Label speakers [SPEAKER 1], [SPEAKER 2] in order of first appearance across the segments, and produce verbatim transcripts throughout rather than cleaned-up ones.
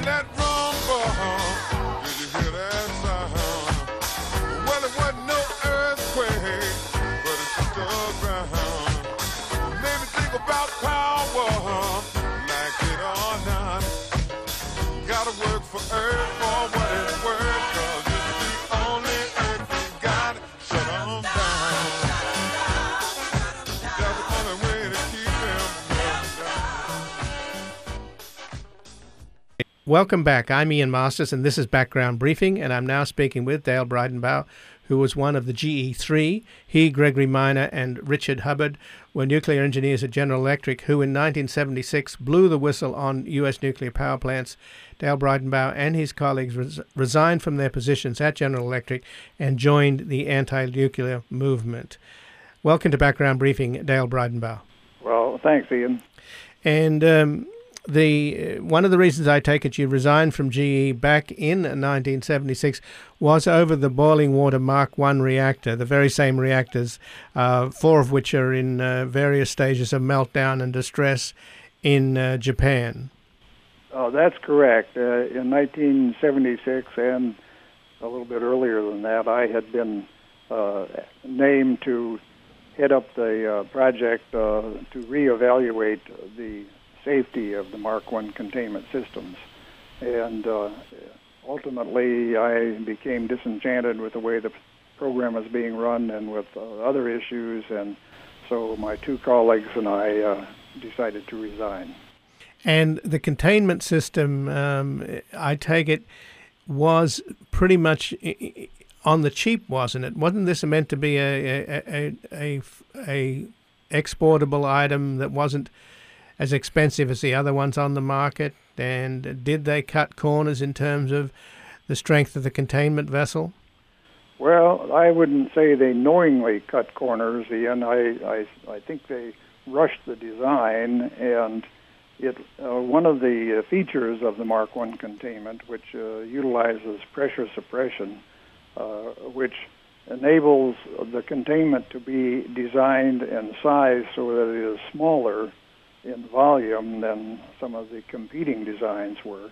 [SPEAKER 1] that rumble, did you hear that sound? Well, it wasn't no earthquake, but it shook the ground. Made me think about power, like it or not. Gotta work for earth for what it's worth, 'cause it's the only earth we got. Shut 'em down. That's the only way to keep them down.
[SPEAKER 2] Welcome back. I'm Ian Masters, and this is Background Briefing, and I'm now speaking with Dale Bridenbaugh, who was one of the G E three. He, Gregory Minor, and Richard Hubbard were nuclear engineers at General Electric, who in nineteen seventy-six blew the whistle on U S nuclear power plants. Dale Bridenbaugh and his colleagues res- resigned from their positions at General Electric and joined the anti-nuclear movement. Welcome to Background Briefing, Dale Bridenbaugh.
[SPEAKER 3] Well, thanks, Ian.
[SPEAKER 2] And um, the one of the reasons I take it you resigned from G E back in nineteen seventy-six was over the boiling water Mark one reactor, the very same reactors, uh, four of which are in uh, various stages of meltdown and distress in uh, Japan.
[SPEAKER 3] Oh, that's correct. Uh, in nineteen seventy-six and a little bit earlier than that, I had been uh, named to head up the uh, project uh, to reevaluate the safety of the Mark one containment systems. And uh, ultimately, I became disenchanted with the way the program was being run and with uh, other issues, and so my two colleagues and I uh, decided to resign.
[SPEAKER 2] And the containment system, um, I take it, was pretty much on the cheap, wasn't it? Wasn't this meant to be a a, a, a, a exportable item that wasn't as expensive as the other ones on the market? And did they cut corners in terms of the strength of the containment vessel?
[SPEAKER 3] Well, I wouldn't say they knowingly cut corners, Ian. I, I, I think they rushed the design, and it uh, one of the uh, features of the Mark one containment, which uh, utilizes pressure suppression, uh, which enables the containment to be designed and sized so that it is smaller in volume than some of the competing designs were,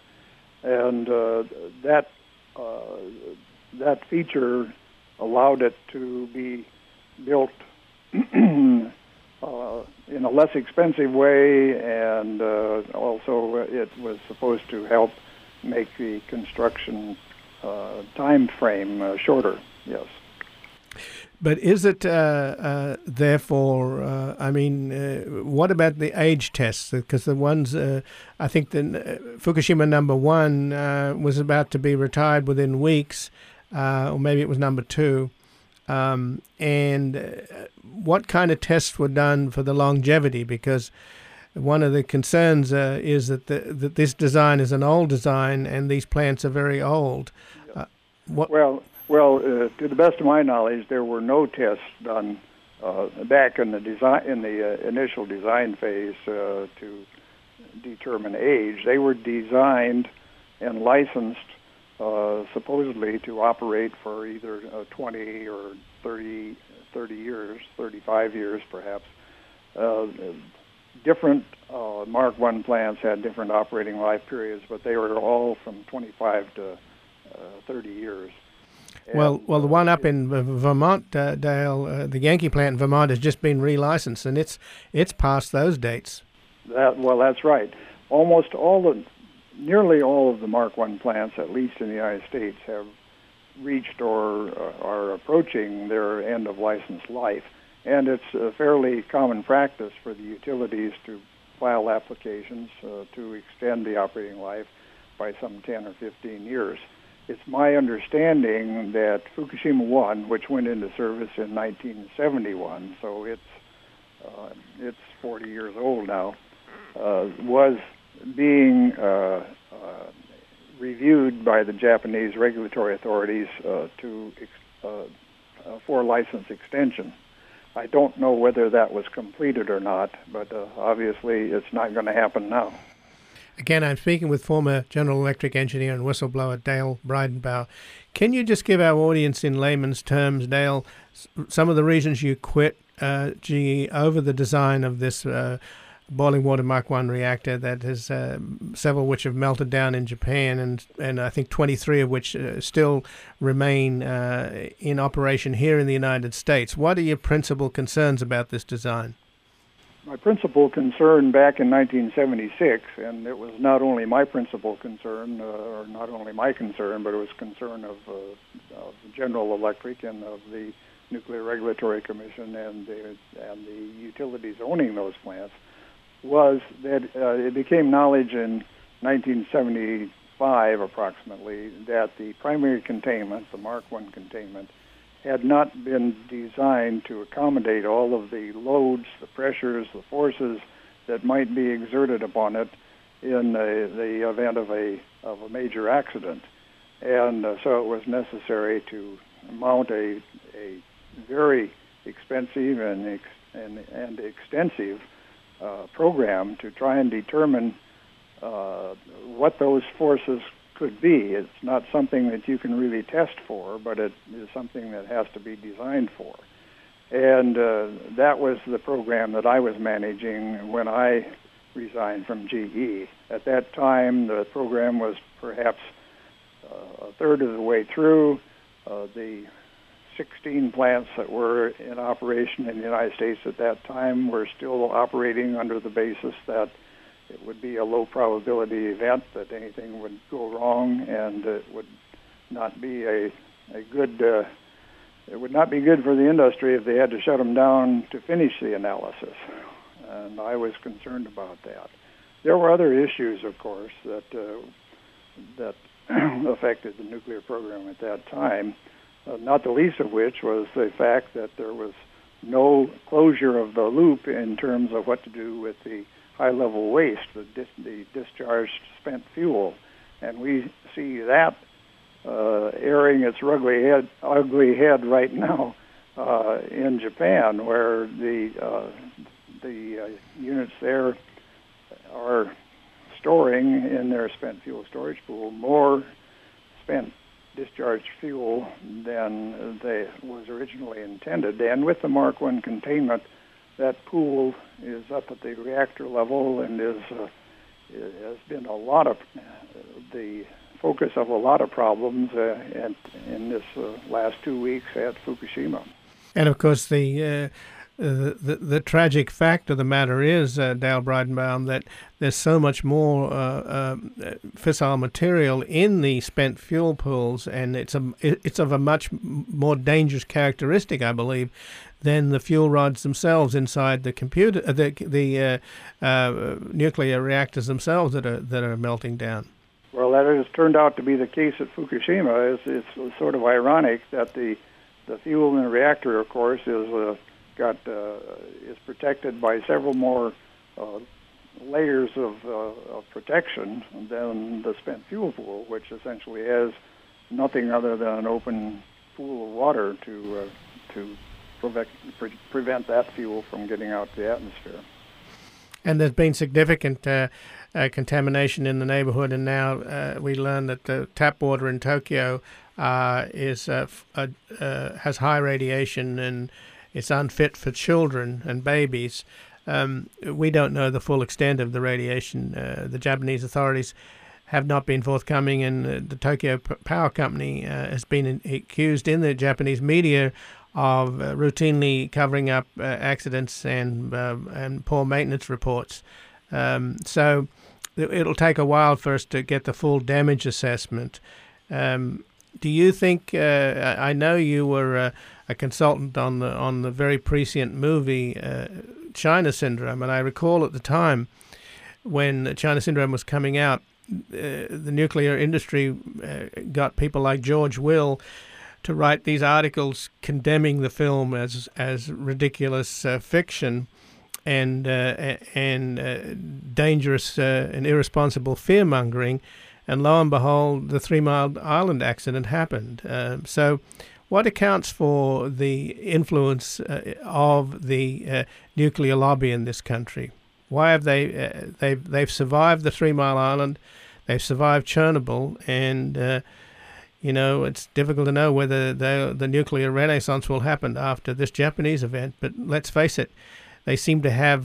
[SPEAKER 3] and uh, that uh, that feature allowed it to be built uh, in a less expensive way, and uh, also it was supposed to help make the construction uh, time frame uh, shorter. Yes.
[SPEAKER 2] But is it, uh, uh, therefore, uh, I mean, uh, what about the age tests? Because the ones, uh, I think the uh, Fukushima number one uh, was about to be retired within weeks, uh, or maybe it was number two. Um, and uh, what kind of tests were done for the longevity? Because one of the concerns uh, is that, the, that this design is an old design and these plants are very old. Uh, what?
[SPEAKER 3] Well, Well, uh, to the best of my knowledge, there were no tests done uh, back in the design in the uh, initial design phase uh, to determine age. They were designed and licensed uh, supposedly to operate for either uh, twenty or thirty, thirty years, thirty-five years perhaps. Uh, different uh, Mark one plants had different operating life periods, but they were all from twenty-five to uh, thirty years.
[SPEAKER 2] Well, well, the one up in Vermont, uh, Dale, uh, the Yankee plant in Vermont has just been relicensed, and it's it's past those dates.
[SPEAKER 3] That well, that's right. Almost all the, nearly all of the Mark one plants, at least in the United States, have reached or uh, are approaching their end of license life, and it's a fairly common practice for the utilities to file applications uh, to extend the operating life by some ten or fifteen years. It's my understanding that Fukushima one, which went into service in nineteen seventy-one, so it's uh, it's forty years old now, uh, was being uh, uh, reviewed by the Japanese regulatory authorities uh, to uh, uh, for license extension. I don't know whether that was completed or not, but uh, obviously it's not going to happen now.
[SPEAKER 2] Again, I'm speaking with former General Electric engineer and whistleblower Dale Bridenbaugh. Can you just give our audience in layman's terms, Dale, some of the reasons you quit uh, G E over the design of this uh, boiling water Mark one reactor that has uh, several which have melted down in Japan, and and I think twenty-three of which uh, still remain uh, in operation here in the United States. What are your principal concerns about this design?
[SPEAKER 3] My principal concern back in nineteen seventy-six, and it was not only my principal concern, uh, or not only my concern, but it was concern of, uh, of General Electric and of the Nuclear Regulatory Commission and the, and the utilities owning those plants, was that uh, it became knowledge in nineteen seventy-five approximately that the primary containment, the Mark one containment, had not been designed to accommodate all of the loads, the pressures, the forces that might be exerted upon it in a, the event of a of a major accident. And uh, so it was necessary to mount a, a very expensive and, ex, and, and extensive uh, program to try and determine uh, what those forces could be. It's not something that you can really test for, but it is something that has to be designed for. And uh, that was the program that I was managing when I resigned from G E. At that time, the program was perhaps uh, a third of the way through. Uh, the sixteen plants that were in operation in the United States at that time were still operating under the basis that it would be a low probability event, that anything would go wrong, and it would not be a, a good, uh, it would not be good for the industry if they had to shut them down to finish the analysis. And I was concerned about that. There were other issues, of course, that, uh, that affected the nuclear program at that time, uh, not the least of which was the fact that there was no closure of the loop in terms of what to do with the high-level waste, the, dis- the discharged spent fuel. And we see that uh, airing its ugly head, ugly head right now uh, in Japan, where the, uh, the uh, units there are storing in their spent fuel storage pool more spent discharged fuel than they was originally intended. And with the Mark one containment, that pool is up at the reactor level and is uh, has been a lot of uh, the focus of a lot of problems uh, and in this uh, last two weeks at Fukushima.
[SPEAKER 2] And of course, the uh, the, the the tragic fact of the matter is, uh, Dale Bridenbaum, that there's so much more uh, uh, fissile material in the spent fuel pools, and it's a it's of a much more dangerous characteristic, I believe, than the fuel rods themselves inside the computer, uh, the the uh, uh, nuclear reactors themselves that are that are melting down.
[SPEAKER 3] Well, that has turned out to be the case at Fukushima. It's, it's sort of ironic that the the fuel in the reactor, of course, is uh, got uh, is protected by several more uh, layers of, uh, of protection than the spent fuel pool, which essentially has nothing other than an open pool of water to uh, to prevent pre- prevent that fuel from getting out to the atmosphere.
[SPEAKER 2] And there's been significant uh, uh, contamination in the neighborhood, and now uh, we learn that the tap water in Tokyo uh, is uh, f- uh, uh, has high radiation and it's unfit for children and babies. Um, we don't know the full extent of the radiation. Uh, the Japanese authorities have not been forthcoming, and uh, the Tokyo P- Power Company uh, has been in- accused in the Japanese media of uh, routinely covering up uh, accidents and uh, and poor maintenance reports. Um, so it'll take a while for us to get the full damage assessment. Um, do you think? Uh, I know you were uh, a consultant on the on the very prescient movie uh, China Syndrome, and I recall at the time when China Syndrome was coming out, uh, the nuclear industry uh, got people like George Will to write these articles condemning the film as as ridiculous uh, fiction and uh, and uh, dangerous uh, and irresponsible fear-mongering. And lo and behold, the Three Mile Island accident happened. Uh, so what accounts for the influence uh, of the uh, nuclear lobby in this country? Why have they uh, they've they've survived the Three Mile Island, they've survived Chernobyl, and uh, you know, it's difficult to know whether the the nuclear renaissance will happen after this Japanese event. But let's face it, they seem to have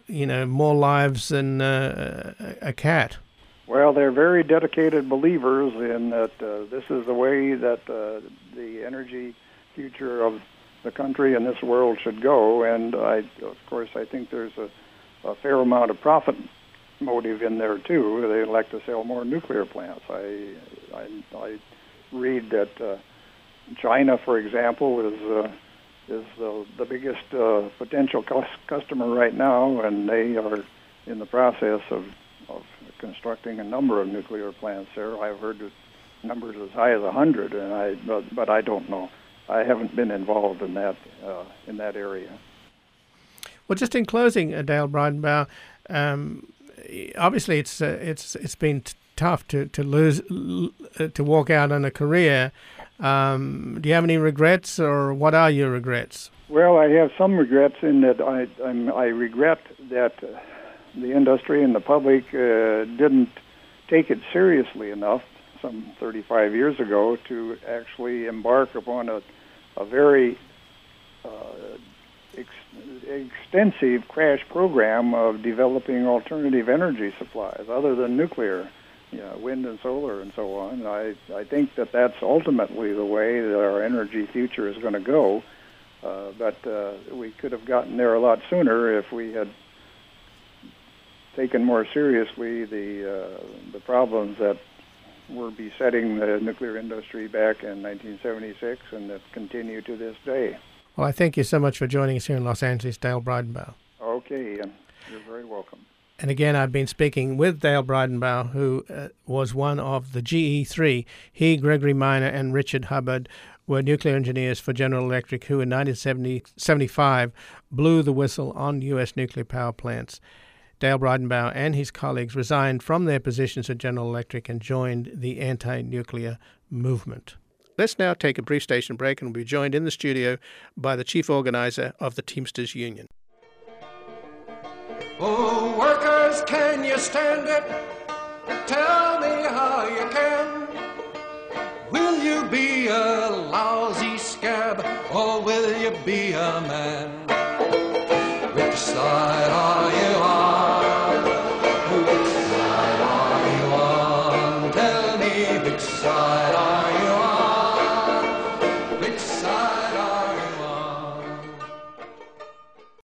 [SPEAKER 2] you know, more lives than uh, a cat.
[SPEAKER 3] Well, they're very dedicated believers in that uh, this is the way that uh, the energy future of the country and this world should go. And I, of course, I think there's a, a fair amount of profit motive in there too. They like to sell more nuclear plants. I, I, I read that uh, China, for example, is uh, is the, the biggest uh, potential cus- customer right now, and they are in the process of, of constructing a number of nuclear plants there. I've heard numbers as high as a hundred, and I but, but I don't know. I haven't been involved in that uh, in that area.
[SPEAKER 2] Well, just in closing, uh, Dale Bridenbaugh, um, obviously it's uh, it's it's been t- tough to to lose uh, to walk out on a career. Um, do you have any regrets, or what are your regrets?
[SPEAKER 3] Well, I have some regrets in that I I'm, I regret that uh, the industry and the public uh, didn't take it seriously enough some thirty-five years ago to actually embark upon a a very uh, ex- extensive crash program of developing alternative energy supplies other than nuclear. You know, wind and solar and so on. I, I think that that's ultimately the way that our energy future is going to go. Uh, but uh, we could have gotten there a lot sooner if we had taken more seriously the uh, the problems that were besetting the nuclear industry back in nineteen seventy-six and that continue to this day.
[SPEAKER 2] Well, I thank you so much for joining us here in Los Angeles, Dale Bridenbaugh.
[SPEAKER 3] Okay, and you're very welcome.
[SPEAKER 2] And again, I've been speaking with Dale Bridenbaugh, who uh, was one of the G E three. He, Gregory Minor, and Richard Hubbard were nuclear engineers for General Electric, who in nineteen seventy-five blew the whistle on U S nuclear power plants. Dale Bridenbaugh and his colleagues resigned from their positions at General Electric and joined the anti-nuclear movement. Let's now take a brief station break, and we'll be joined in the studio by the chief organizer of the Teamsters Union.
[SPEAKER 4] Oh, workers, can you stand it? Tell me how you can. Will you be a lousy scab, or will you be a man? Which side are you on? Which side are you on? Tell me which side.